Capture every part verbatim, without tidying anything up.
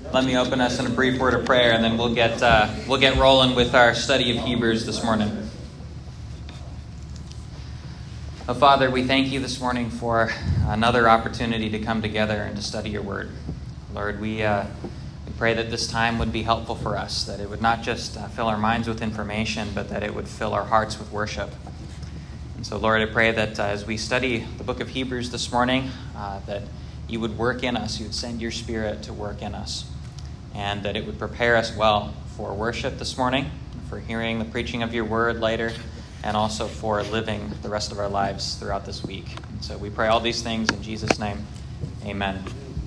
Let me open us in a brief word of prayer, and then we'll get uh, we'll get rolling with our study of Hebrews this morning. Oh, Father, we thank you this morning for another opportunity to come together and to study your word. Lord, we, uh, we pray that this time would be helpful for us, that it would not just uh, fill our minds with information, but that it would fill our hearts with worship. And so, Lord, I pray that uh, as we study the book of Hebrews this morning, uh, that you would work in us, you would send your Spirit to work in us, and that it would prepare us well for worship this morning, for hearing the preaching of your word later, and also for living the rest of our lives throughout this week. And so we pray all these things in Jesus' name. Amen.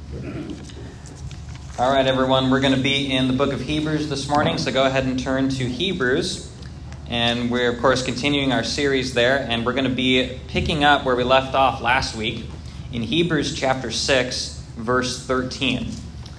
All right, everyone, we're going to be in the book of Hebrews this morning, so go ahead and turn to Hebrews. And we're, of course, continuing our series there, and we're going to be picking up where we left off last week in Hebrews chapter six, verse thirteen.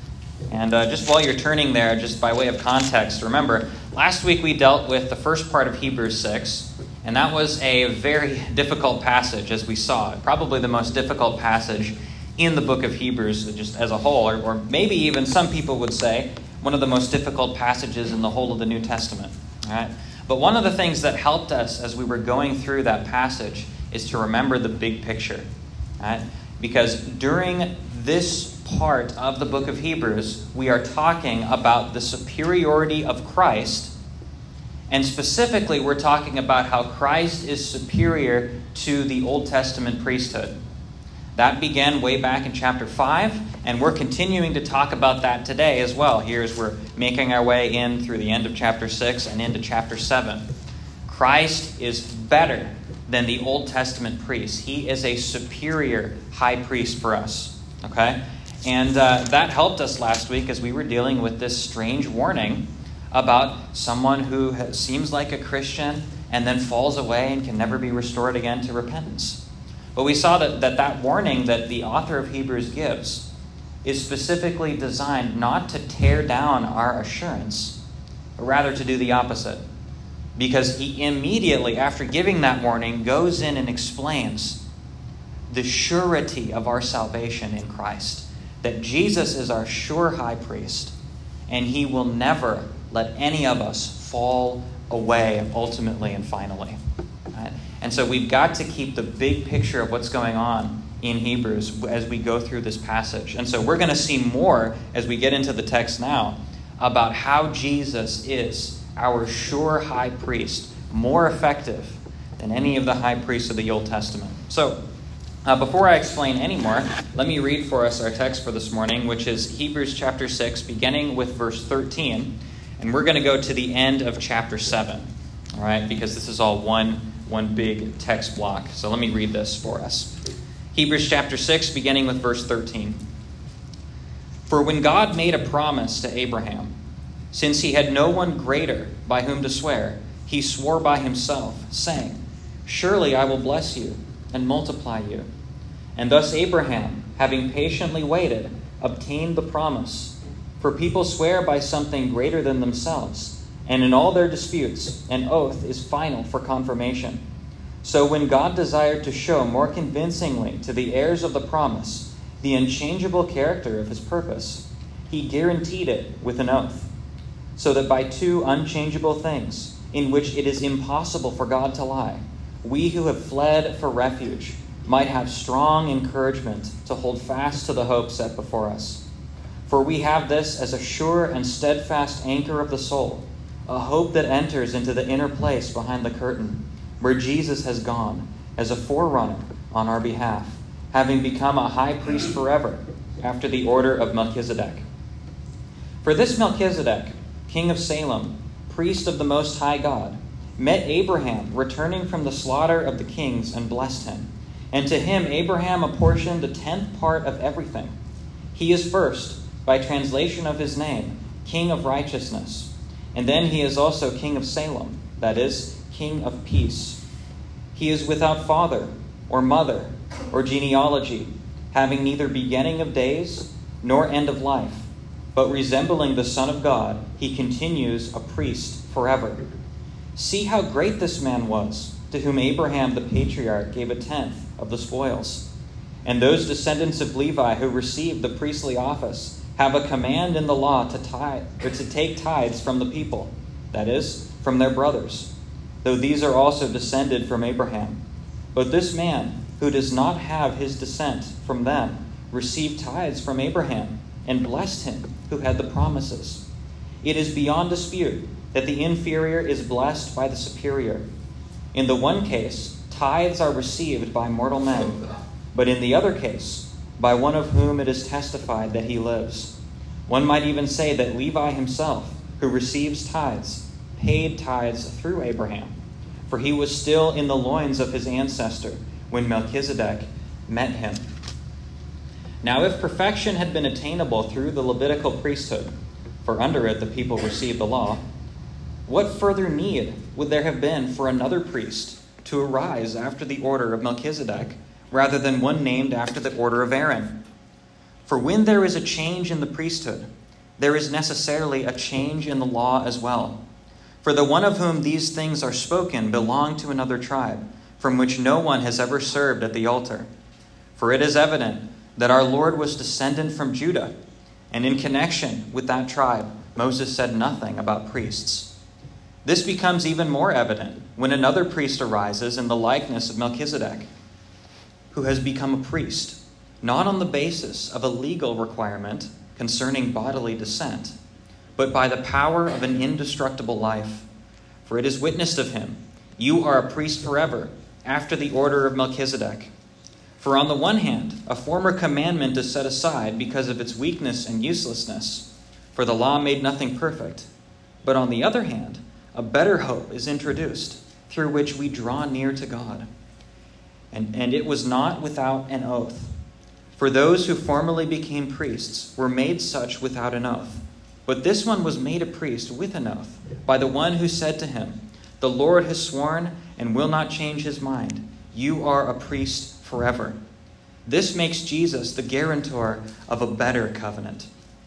And uh, just while you're turning there, just by way of context, remember, last week we dealt with the first part of Hebrews six, and that was a very difficult passage, as we saw. Probably the most difficult passage in the book of Hebrews, just as a whole, or, or maybe even some people would say one of the most difficult passages in the whole of the New Testament. All right? But one of the things that helped us as we were going through that passage is to remember the big picture. All right? Because during this part of the book of Hebrews, we are talking about the superiority of Christ. And specifically, we're talking about how Christ is superior to the Old Testament priesthood. That began way back in chapter five, and we're continuing to talk about that today as well. Here as we're making our way in through the end of chapter six and into chapter seven. Christ is better than the Old Testament priest. He is a superior high priest for us. Okay? And uh, that helped us last week as we were dealing with this strange warning about someone who seems like a Christian and then falls away and can never be restored again to repentance. But we saw that that, that warning that the author of Hebrews gives is specifically designed not to tear down our assurance, but rather to do the opposite. Because he immediately, after giving that warning, goes in and explains the surety of our salvation in Christ. That Jesus is our sure high priest, and he will never let any of us fall away ultimately and finally. Right? And so we've got to keep the big picture of what's going on in Hebrews as we go through this passage. And so we're going to see more as we get into the text now about how Jesus is our sure high priest, more effective than any of the high priests of the Old Testament. So uh, before I explain any more, let me read for us our text for this morning, which is Hebrews chapter six, beginning with verse thirteen. And we're going to go to the end of chapter seven, all right, because this is all one, one big text block. So let me read this for us. Hebrews chapter six, beginning with verse thirteen. For when God made a promise to Abraham, since he had no one greater by whom to swear, he swore by himself, saying, Surely I will bless you and multiply you. And thus Abraham, having patiently waited, obtained the promise. For people swear by something greater than themselves, and in all their disputes, an oath is final for confirmation. So when God desired to show more convincingly to the heirs of the promise the unchangeable character of his purpose, he guaranteed it with an oath, so that by two unchangeable things, in which it is impossible for God to lie, we who have fled for refuge might have strong encouragement to hold fast to the hope set before us. For we have this as a sure and steadfast anchor of the soul, a hope that enters into the inner place behind the curtain, where Jesus has gone as a forerunner on our behalf, having become a high priest forever, after the order of Melchizedek. For this Melchizedek, king of Salem, priest of the Most High God, met Abraham returning from the slaughter of the kings and blessed him. And to him Abraham apportioned a tenth part of everything. He is first, by translation of his name, King of Righteousness. And then he is also King of Salem, that is, King of Peace. He is without father or mother or genealogy, having neither beginning of days nor end of life, but resembling the Son of God, he continues a priest forever. See how great this man was, to whom Abraham the patriarch gave a tenth of the spoils. And those descendants of Levi who received the priestly office have a command in the law to tithe, or to take tithes from the people, that is, from their brothers, though these are also descended from Abraham. But this man, who does not have his descent from them, received tithes from Abraham, and blessed him who had the promises. It is beyond dispute that the inferior is blessed by the superior. In the one case, tithes are received by mortal men, but in the other case, by one of whom it is testified that he lives. One might even say that Levi himself, who receives tithes, paid tithes through Abraham, for he was still in the loins of his ancestor when Melchizedek met him. Now, if perfection had been attainable through the Levitical priesthood, for under it the people received the law, what further need would there have been for another priest to arise after the order of Melchizedek, rather than one named after the order of Aaron? For when there is a change in the priesthood, there is necessarily a change in the law as well. For the one of whom these things are spoken belonged to another tribe, from which no one has ever served at the altar. For it is evident that our Lord was descended from Judah, and in connection with that tribe, Moses said nothing about priests. This becomes even more evident when another priest arises in the likeness of Melchizedek, who has become a priest, not on the basis of a legal requirement concerning bodily descent, but by the power of an indestructible life. For it is witnessed of him, you are a priest forever, after the order of Melchizedek. For on the one hand, a former commandment is set aside because of its weakness and uselessness, for the law made nothing perfect. But on the other hand, a better hope is introduced, through which we draw near to God. And, and it was not without an oath. For those who formerly became priests were made such without an oath. But this one was made a priest with an oath, by the one who said to him, the Lord has sworn and will not change his mind. You are a priest forever. This makes Jesus the guarantor of a better covenant.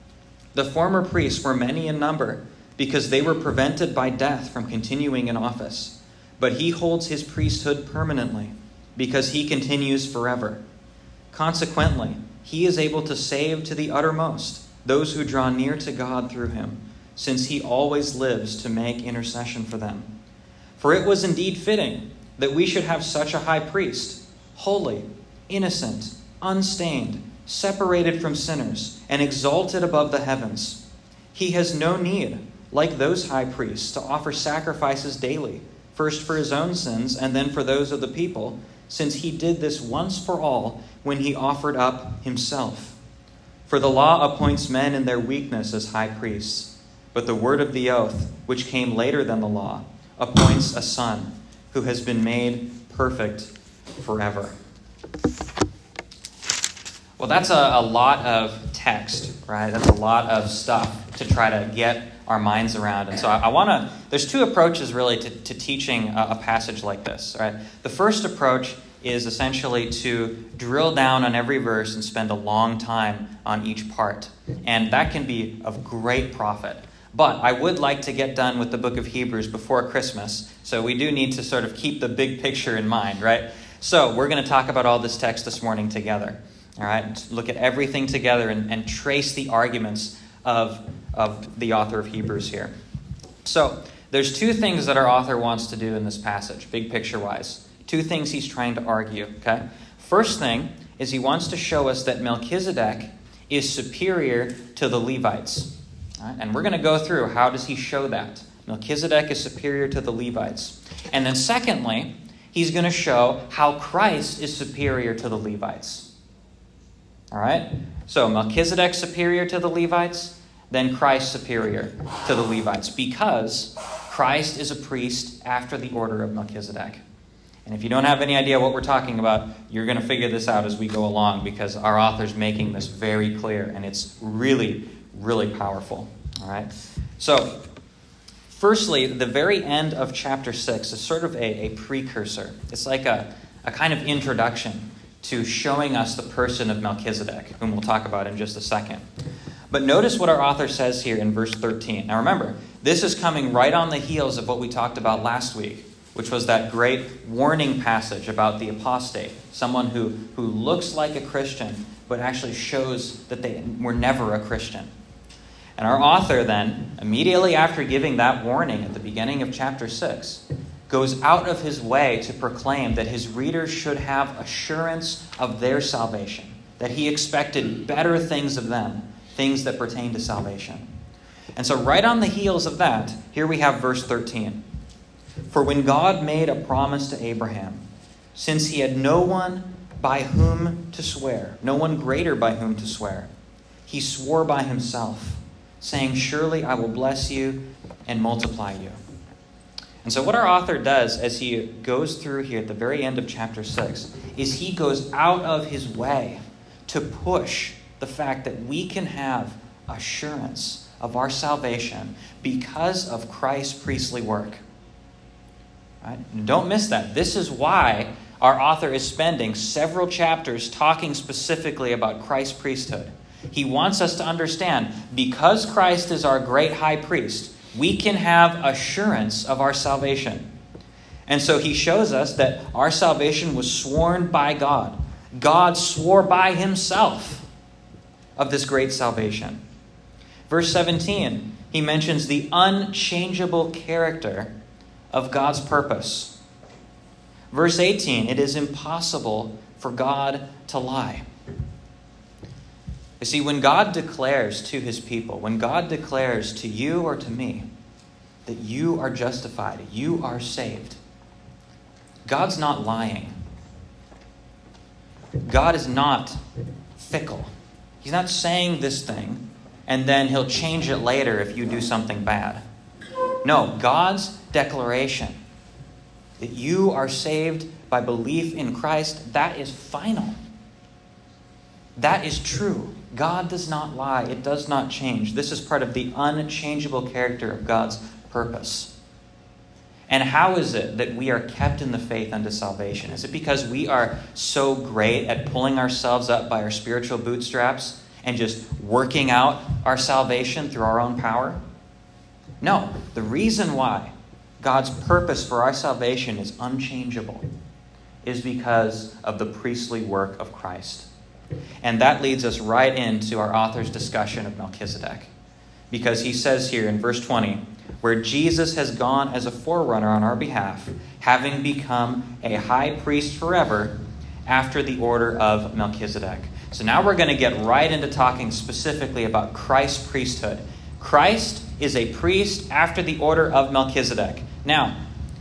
The former priests were many in number, because they were prevented by death from continuing in office. But he holds his priesthood permanently, because he continues forever. Consequently, he is able to save to the uttermost those who draw near to God through him, since he always lives to make intercession for them. For it was indeed fitting that we should have such a high priest, holy, innocent, unstained, separated from sinners, and exalted above the heavens. He has no need, like those high priests, to offer sacrifices daily, first for his own sins and then for those of the people, since he did this once for all when he offered up himself. For the law appoints men in their weakness as high priests, but the word of the oath, which came later than the law, appoints a son who has been made perfect forever. Well, that's a, a lot of text, right? That's a lot of stuff to try to get our minds around. And so I, I want to, there's two approaches really to, to teaching a, a passage like this, right? The first approach is essentially to drill down on every verse and spend a long time on each part. And that can be of great profit. But I would like to get done with the book of Hebrews before Christmas. So we do need to sort of keep the big picture in mind, right? So we're going to talk about all this text this morning together. All right, look at everything together and, and trace the arguments of, of the author of Hebrews here. So there's two things that our author wants to do in this passage, big picture-wise. Two things he's trying to argue, okay? First thing is he wants to show us that Melchizedek is superior to the Levites. All right? And we're going to go through how does he show that. Melchizedek is superior to the Levites. And then secondly, he's going to show how Christ is superior to the Levites. All right? So Melchizedek superior to the Levites, then Christ superior to the Levites, because Christ is a priest after the order of Melchizedek. And if you don't have any idea what we're talking about, you're going to figure this out as we go along, because our author's making this very clear, and it's really, really powerful. All right? So, firstly, the very end of chapter six is sort of a, a precursor. It's like a, a kind of introduction to showing us the person of Melchizedek, whom we'll talk about in just a second. But notice what our author says here in verse thirteen. Now remember, this is coming right on the heels of what we talked about last week, which was that great warning passage about the apostate, someone who, who looks like a Christian but actually shows that they were never a Christian. And our author then, immediately after giving that warning at the beginning of chapter six, goes out of his way to proclaim that his readers should have assurance of their salvation, that he expected better things of them, things that pertain to salvation. And so right on the heels of that, here we have verse thirteen. For when God made a promise to Abraham, since he had no one by whom to swear, no one greater by whom to swear, he swore by himself, saying, surely I will bless you and multiply you. And so what our author does as he goes through here at the very end of chapter six is he goes out of his way to push the fact that we can have assurance of our salvation because of Christ's priestly work. Right? And don't miss that. This is why our author is spending several chapters talking specifically about Christ's priesthood. He wants us to understand, because Christ is our great high priest, we can have assurance of our salvation. And so he shows us that our salvation was sworn by God. God swore by himself of this great salvation. Verse seventeen, he mentions the unchangeable character of God's purpose. Verse eighteen, it is impossible for God to lie. You see, when God declares to his people, when God declares to you or to me that you are justified, you are saved, God's not lying. God is not fickle. He's not saying this thing and then he'll change it later if you do something bad. No, God's declaration that you are saved by belief in Christ, that is final. That is true. God does not lie. It does not change. This is part of the unchangeable character of God's purpose. And how is it that we are kept in the faith unto salvation? Is it because we are so great at pulling ourselves up by our spiritual bootstraps and just working out our salvation through our own power? No. The reason why God's purpose for our salvation is unchangeable is because of the priestly work of Christ. And that leads us right into our author's discussion of Melchizedek. Because he says here in verse twenty, where Jesus has gone as a forerunner on our behalf, having become a high priest forever after the order of Melchizedek. So now we're going to get right into talking specifically about Christ's priesthood. Christ is a priest after the order of Melchizedek. Now,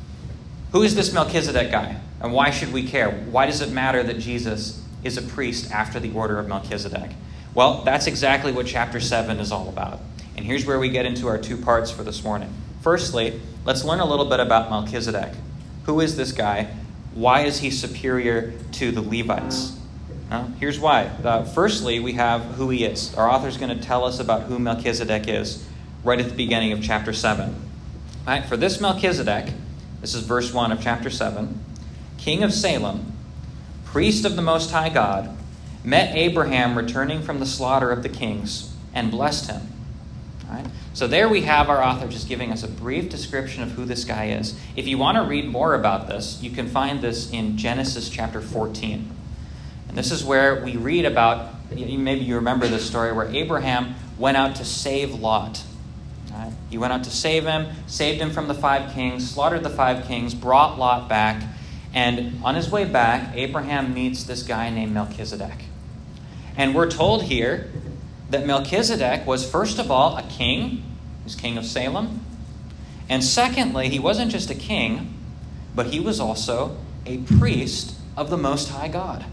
who is this Melchizedek guy? And why should we care? Why does it matter that Jesus is a priest after the order of Melchizedek? Well, that's exactly what chapter seven is all about. And here's where we get into our two parts for this morning. Firstly, let's learn a little bit about Melchizedek. Who is this guy? Why is he superior to the Levites? Uh, here's why. Uh, firstly, we have who he is. Our author's going to tell us about who Melchizedek is right at the beginning of chapter seven. All right, for this Melchizedek, this is verse one of chapter seven, king of Salem, priest of the Most High God, met Abraham returning from the slaughter of the kings and blessed him. All right? So there we have our author just giving us a brief description of who this guy is. If you want to read more about this, you can find this in Genesis chapter fourteen. And this is where we read about, maybe you remember this story, where Abraham went out to save Lot. All right? He went out to save him, saved him from the five kings, slaughtered the five kings, brought Lot back. And on his way back, Abraham meets this guy named Melchizedek. And we're told here that Melchizedek was, first of all, a king. He was king of Salem. And secondly, he wasn't just a king, but he was also a priest of the Most High God.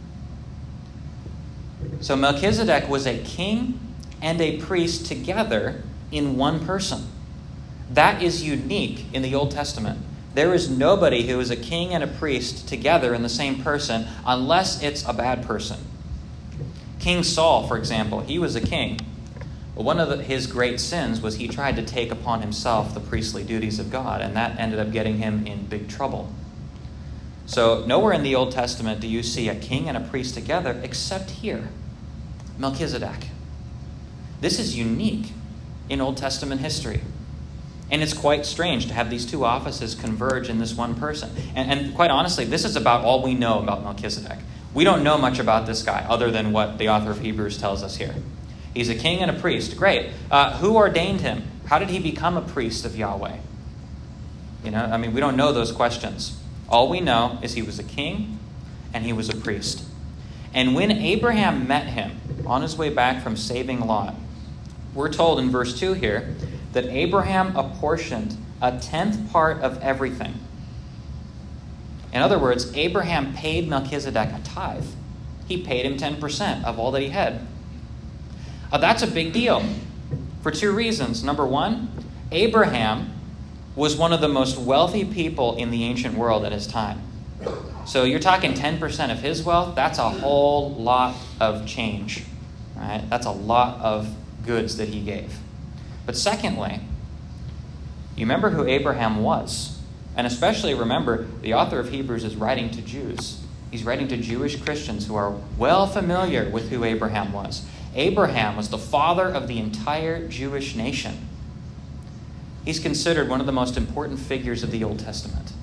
So Melchizedek was a king and a priest together in one person. That is unique in the Old Testament. There is nobody who is a king and a priest together in the same person unless it's a bad person. King Saul, for example, he was a king. But one of the, his great sins was he tried to take upon himself the priestly duties of God, and that ended up getting him in big trouble. So nowhere in the Old Testament do you see a king and a priest together except here, Melchizedek. This is unique in Old Testament history. And it's quite strange to have these two offices converge in this one person. And, and quite honestly, this is about all we know about Melchizedek. We don't know much about this guy other than what the author of Hebrews tells us here. He's a king and a priest. Great. Uh, who ordained him? How did he become a priest of Yahweh? You know, I mean, we don't know those questions. All we know is he was a king and he was a priest. And when Abraham met him on his way back from saving Lot, we're told in verse two here that Abraham apportioned a tenth part of everything. In other words, Abraham paid Melchizedek a tithe. He paid him ten percent of all that he had. Uh, that's a big deal for two reasons. Number one, Abraham was one of the most wealthy people in the ancient world at his time. So you're talking ten percent of his wealth. That's a whole lot of change. Right? That's a lot of goods that he gave. But secondly, you remember who Abraham was. And especially remember, the author of Hebrews is writing to Jews. He's writing to Jewish Christians who are well familiar with who Abraham was. Abraham was the father of the entire Jewish nation. He's considered one of the most important figures of the Old Testament.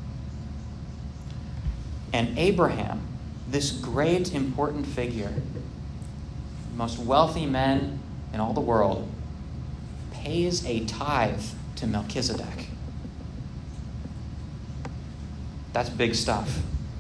And Abraham, this great important figure, the most wealthy man in all the world, pays a tithe to Melchizedek. That's big stuff.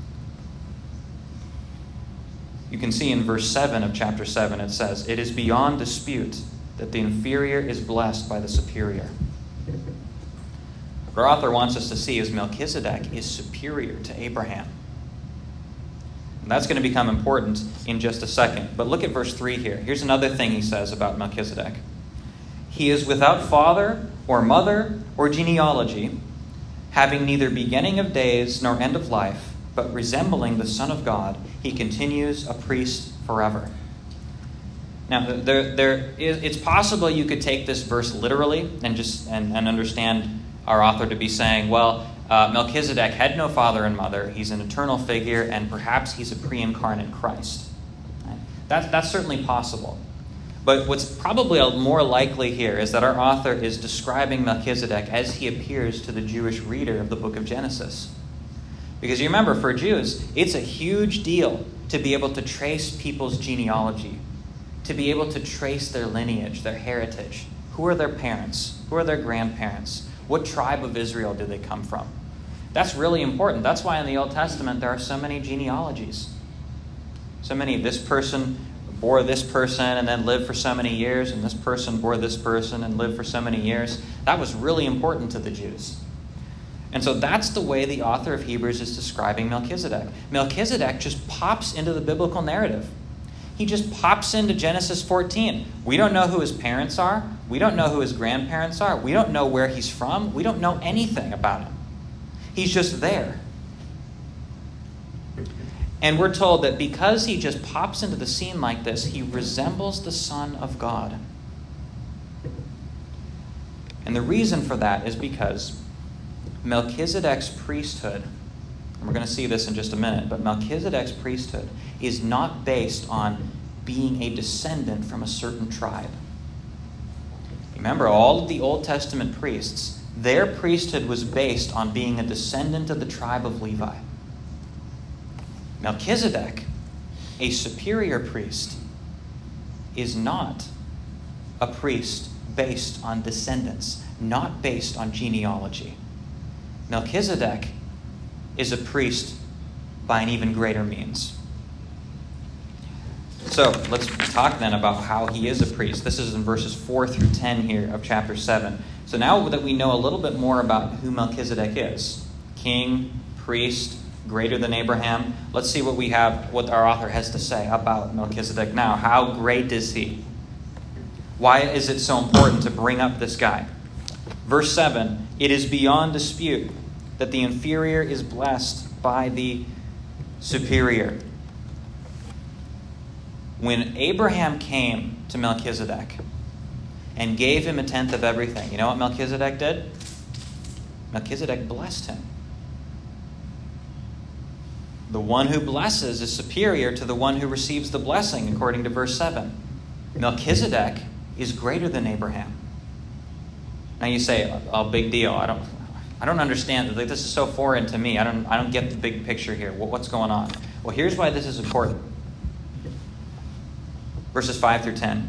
You can see in verse seven of chapter seven, it says, "It is beyond dispute that the inferior is blessed by the superior." What our author wants us to see is Melchizedek is superior to Abraham. And that's going to become important in just a second. But look at verse three here. Here's another thing he says about Melchizedek. "He is without father or mother or genealogy, having neither beginning of days nor end of life, but resembling the Son of God, he continues a priest forever." Now, there, there is, it's possible you could take this verse literally and just and, and understand our author to be saying, well, uh, Melchizedek had no father and mother. He's an eternal figure, and perhaps he's a pre-incarnate Christ. Right? That, that's certainly possible. But what's probably more likely here is that our author is describing Melchizedek as he appears to the Jewish reader of the book of Genesis. Because you remember, for Jews, it's a huge deal to be able to trace people's genealogy, to be able to trace their lineage, their heritage. Who are their parents? Who are their grandparents? What tribe of Israel do they come from? That's really important. That's why in the Old Testament there are so many genealogies. So many, this person bore this person and then lived for so many years, and this person bore this person and lived for so many years. That was really important to the Jews. And so that's the way the author of Hebrews is describing Melchizedek. Melchizedek just pops into the biblical narrative. He just pops into Genesis fourteen. We don't know who his parents are. We don't know who his grandparents are. We don't know where he's from. We don't know anything about him. He's just there. And we're told that because he just pops into the scene like this, he resembles the Son of God. And the reason for that is because Melchizedek's priesthood, and we're going to see this in just a minute, but Melchizedek's priesthood is not based on being a descendant from a certain tribe. Remember, all of the Old Testament priests, their priesthood was based on being a descendant of the tribe of Levi. Melchizedek, a superior priest, is not a priest based on descendants, not based on genealogy. Melchizedek is a priest by an even greater means. So let's talk then about how he is a priest. This is in verses four through ten here of chapter seven. So now that we know a little bit more about who Melchizedek is, king, priest, greater than Abraham, let's see what we have, what our author has to say about Melchizedek now. How great is he? Why is it so important to bring up this guy? Verse seven, "It is beyond dispute that the inferior is blessed by the superior." When Abraham came to Melchizedek and gave him a tenth of everything, you know what Melchizedek did? Melchizedek blessed him. The one who blesses is superior to the one who receives the blessing, according to verse seven. Melchizedek is greater than Abraham. Now you say, "Oh, big deal. I don't, I don't understand. Like, this is so foreign to me. I don't, I don't get the big picture here. What, what's going on?" Well, here's why this is important. Verses five through ten.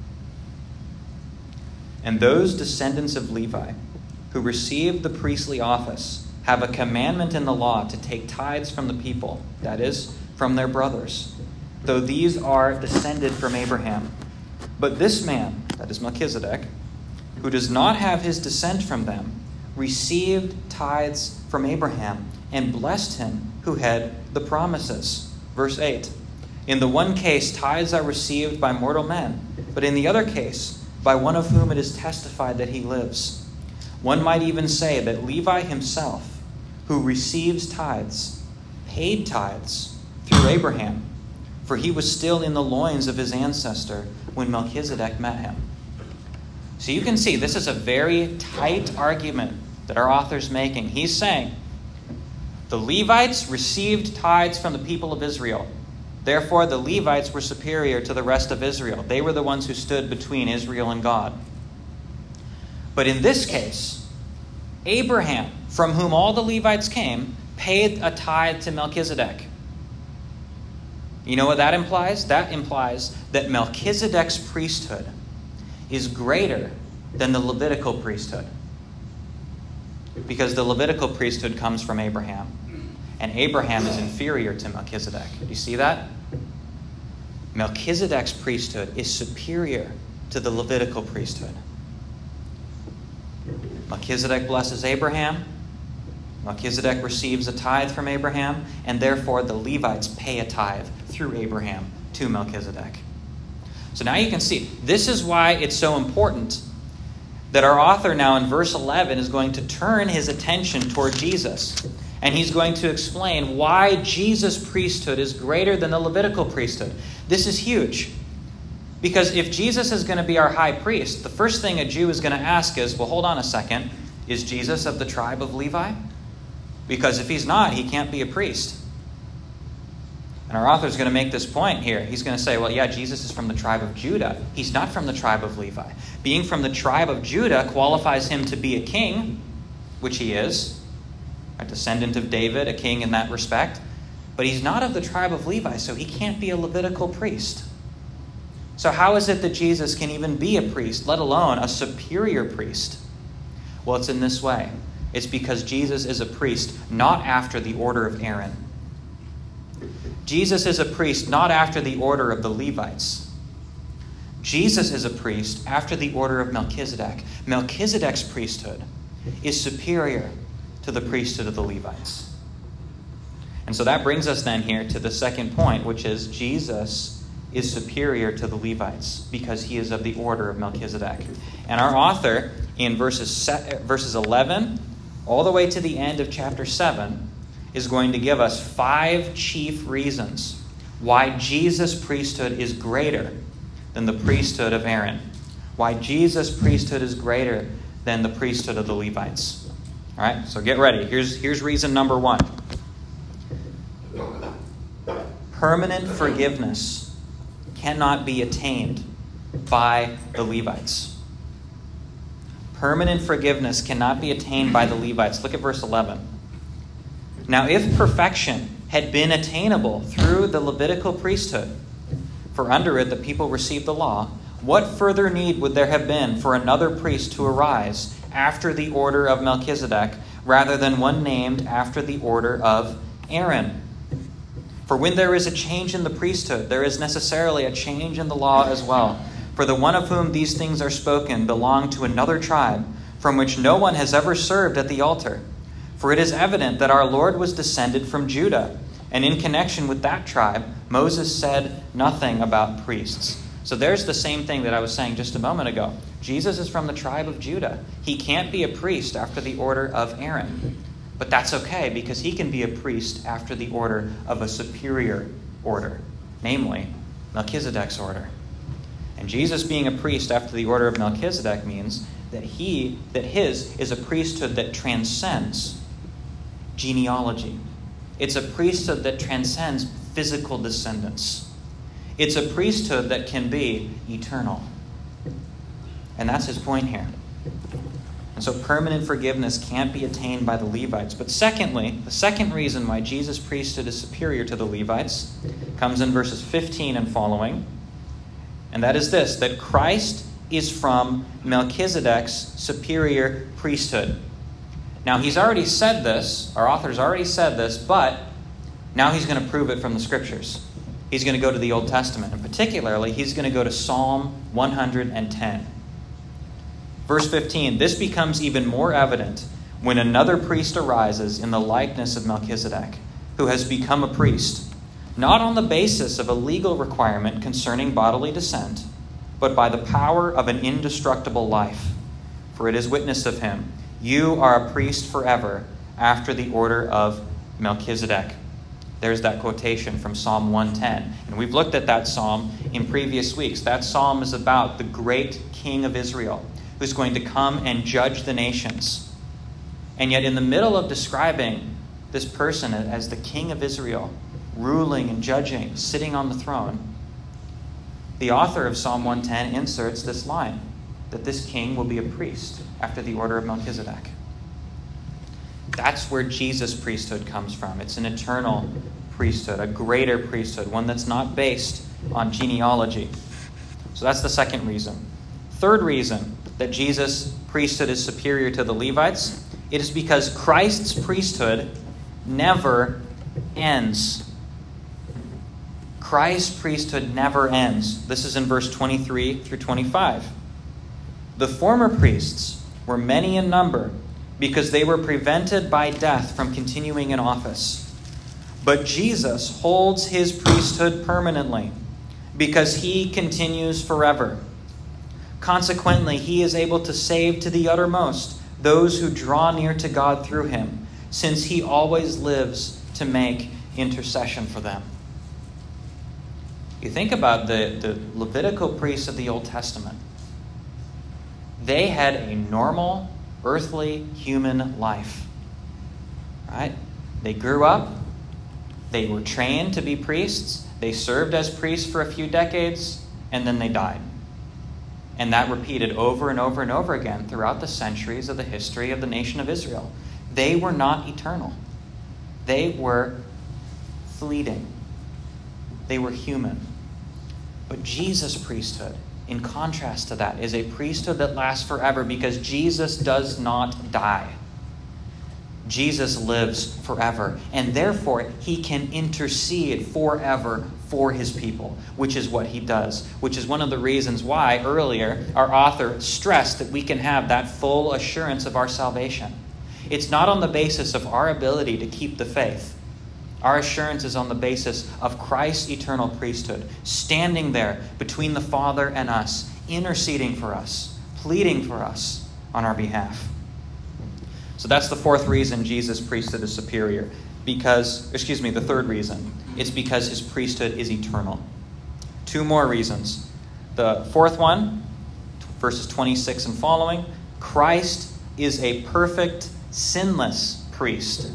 And those descendants of Levi who received the priestly office have a commandment in the law to take tithes from the people, that is, from their brothers, though these are descended from Abraham. But this man, that is Melchizedek, who does not have his descent from them, received tithes from Abraham and blessed him who had the promises. Verse eight. In the one case, tithes are received by mortal men, but in the other case, by one of whom it is testified that he lives. One might even say that Levi himself, who receives tithes, paid tithes through Abraham, for he was still in the loins of his ancestor when Melchizedek met him. So you can see this is a very tight argument that our author's making. He's saying the Levites received tithes from the people of Israel. Therefore, the Levites were superior to the rest of Israel. They were the ones who stood between Israel and God. But in this case, Abraham, from whom all the Levites came, paid a tithe to Melchizedek. You know what that implies? That implies that Melchizedek's priesthood is greater than the Levitical priesthood. Because the Levitical priesthood comes from Abraham. And Abraham is inferior to Melchizedek. Do you see that? Melchizedek's priesthood is superior to the Levitical priesthood. Melchizedek blesses Abraham. Melchizedek receives a tithe from Abraham, and therefore the Levites pay a tithe through Abraham to Melchizedek. So now you can see, this is why it's so important that our author now in verse eleven is going to turn his attention toward Jesus. And he's going to explain why Jesus' priesthood is greater than the Levitical priesthood. This is huge. Because if Jesus is going to be our high priest, the first thing a Jew is going to ask is, well, hold on a second. Is Jesus of the tribe of Levi? Because if he's not, he can't be a priest. And our author is going to make this point here. He's going to say, well, yeah, Jesus is from the tribe of Judah. He's not from the tribe of Levi. Being from the tribe of Judah qualifies him to be a king, which he is. A descendant of David, a king in that respect. But he's not of the tribe of Levi, so he can't be a Levitical priest. So how is it that Jesus can even be a priest, let alone a superior priest? Well, it's in this way. It's because Jesus is a priest not after the order of Aaron. Jesus is a priest not after the order of the Levites. Jesus is a priest after the order of Melchizedek. Melchizedek's priesthood is superior to the priesthood of the Levites. And so that brings us then here to the second point, which is Jesus is superior to the Levites because he is of the order of Melchizedek. And our author in verses verses eleven all the way to the end of chapter seven is going to give us five chief reasons why Jesus' priesthood is greater than the priesthood of Aaron. Why Jesus' priesthood is greater than the priesthood of the Levites. All right, so get ready. Here's, here's reason number one. Permanent forgiveness cannot be attained by the Levites. Permanent forgiveness cannot be attained by the Levites. Look at verse eleven. Now, if perfection had been attainable through the Levitical priesthood, for under it the people received the law, what further need would there have been for another priest to arise after the order of Melchizedek, rather than one named after the order of Aaron? For when there is a change in the priesthood, there is necessarily a change in the law as well. For the one of whom these things are spoken belonged to another tribe, from which no one has ever served at the altar. For it is evident that our Lord was descended from Judah, and in connection with that tribe, Moses said nothing about priests. So there's the same thing that I was saying just a moment ago. Jesus is from the tribe of Judah. He can't be a priest after the order of Aaron. But that's okay, because he can be a priest after the order of a superior order, namely Melchizedek's order. And Jesus being a priest after the order of Melchizedek means that he, that his is a priesthood that transcends genealogy. It's a priesthood that transcends physical descendants. It's a priesthood that can be eternal. And that's his point here. And so permanent forgiveness can't be attained by the Levites. But secondly, the second reason why Jesus' priesthood is superior to the Levites comes in verses fifteen and following. And that is this, that Christ is from Melchizedek's superior priesthood. Now, he's already said this, our author's already said this, but now he's going to prove it from the Scriptures. He's going to go to the Old Testament, and particularly, he's going to go to Psalm one hundred ten. Verse fifteen, this becomes even more evident when another priest arises in the likeness of Melchizedek, who has become a priest, not on the basis of a legal requirement concerning bodily descent, but by the power of an indestructible life. For it is witnessed of him, you are a priest forever, after the order of Melchizedek. There's that quotation from Psalm one ten. And we've looked at that psalm in previous weeks. That psalm is about the great King of Israel, who's going to come and judge the nations. And yet in the middle of describing this person as the King of Israel, ruling and judging, sitting on the throne, the author of Psalm one ten inserts this line, that this king will be a priest after the order of Melchizedek. That's where Jesus' priesthood comes from. It's an eternal priesthood, a greater priesthood, one that's not based on genealogy. So that's the second reason. Third reason that Jesus' priesthood is superior to the Levites, it is because Christ's priesthood never ends. Christ's priesthood never ends. This is in verse twenty-three through twenty-five. The former priests were many in number because they were prevented by death from continuing in office. But Jesus holds his priesthood permanently because he continues forever. Consequently, he is able to save to the uttermost those who draw near to God through him, since he always lives to make intercession for them. You think about the, the Levitical priests of the Old Testament. They had a normal, earthly, human life. Right? They grew up. They were trained to be priests. They served as priests for a few decades, and then they died. And that repeated over and over and over again throughout the centuries of the history of the nation of Israel. They were not eternal. They were fleeting. They were human. But Jesus' priesthood, in contrast to that, is a priesthood that lasts forever because Jesus does not die. Jesus lives forever, and therefore he can intercede forever for his people, which is what he does, which is one of the reasons why earlier our author stressed that we can have that full assurance of our salvation. It's not on the basis of our ability to keep the faith. Our assurance is on the basis of Christ's eternal priesthood, standing there between the Father and us, interceding for us, pleading for us on our behalf. So that's the fourth reason Jesus' priesthood is superior. Because, excuse me, the third reason. It's because his priesthood is eternal. Two more reasons. The fourth one, verses twenty-six and following, Christ is a perfect, sinless priest.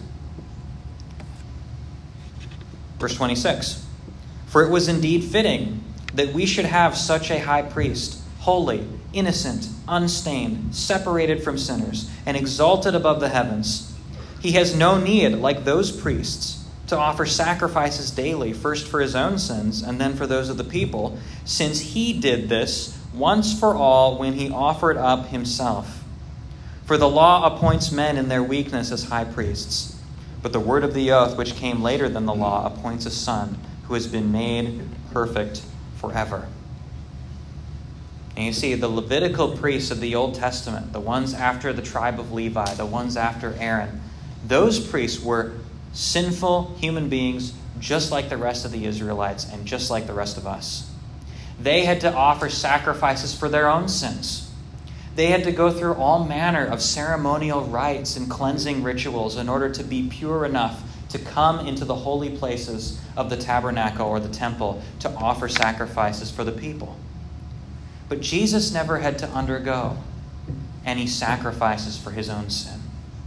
Verse twenty-six, for it was indeed fitting that we should have such a high priest, holy, innocent, unstained, separated from sinners, and exalted above the heavens. He has no need, like those priests, to offer sacrifices daily, first for his own sins and then for those of the people, since he did this once for all when he offered up himself. For the law appoints men in their weakness as high priests. But the word of the oath, which came later than the law, appoints a son who has been made perfect forever. And you see, the Levitical priests of the Old Testament, the ones after the tribe of Levi, the ones after Aaron, those priests were sinful human beings just like the rest of the Israelites and just like the rest of us. They had to offer sacrifices for their own sins. They had to go through all manner of ceremonial rites and cleansing rituals in order to be pure enough to come into the holy places of the tabernacle or the temple to offer sacrifices for the people. But Jesus never had to undergo any sacrifices for his own sin.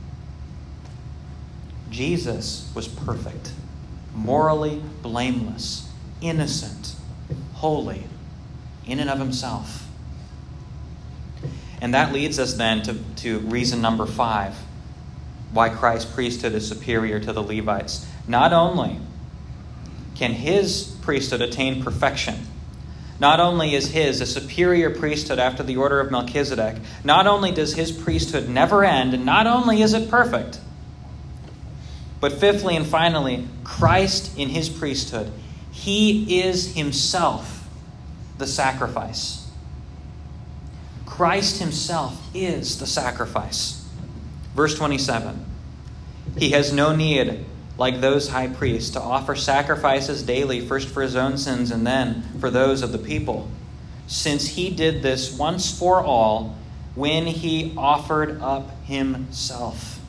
Jesus was perfect, morally blameless, innocent, holy, in and of himself. And that leads us then to, to reason number five, why Christ's priesthood is superior to the Levites. Not only can his priesthood attain perfection, not only is his a superior priesthood after the order of Melchizedek, not only does his priesthood never end, and not only is it perfect, but fifthly and finally, Christ in his priesthood, he is himself the sacrifice. Christ himself is the sacrifice. Verse twenty-seven, he has no need, like those high priests, to offer sacrifices daily, first for his own sins and then for those of the people, since he did this once for all when he offered up himself.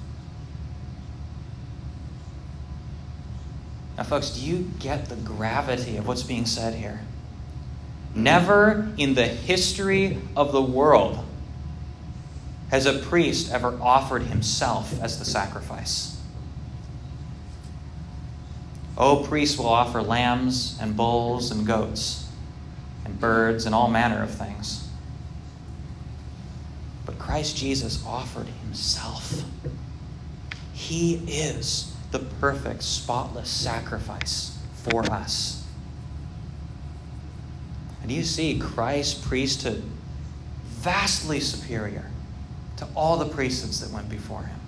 Now, folks, do you get the gravity of what's being said here? Never in the history of the world has a priest ever offered himself as the sacrifice. Oh, priests will offer lambs and bulls and goats and birds and all manner of things. But Christ Jesus offered himself. He is the perfect, spotless sacrifice for us. And you see Christ's priesthood vastly superior to all the priesthoods that went before him.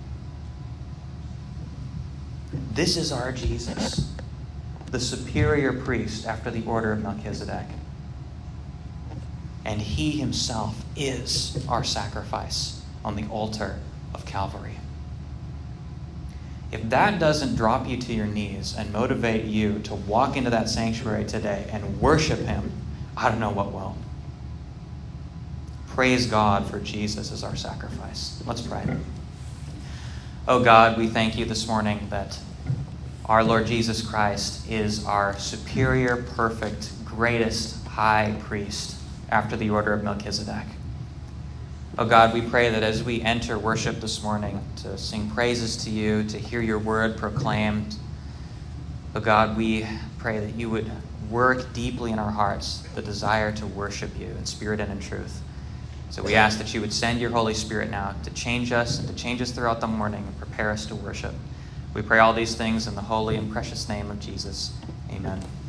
This is our Jesus, the superior priest after the order of Melchizedek. And he himself is our sacrifice on the altar of Calvary. If that doesn't drop you to your knees and motivate you to walk into that sanctuary today and worship him, I don't know what will. Praise God for Jesus as our sacrifice. Let's pray. Oh God, we thank you this morning that our Lord Jesus Christ is our superior, perfect, greatest high priest after the order of Melchizedek. Oh God, we pray that as we enter worship this morning to sing praises to you, to hear your word proclaimed, oh God, we pray that you would work deeply in our hearts the desire to worship you in spirit and in truth. So we ask that you would send your Holy Spirit now to change us and to change us throughout the morning and prepare us to worship. We pray all these things in the holy and precious name of Jesus. Amen.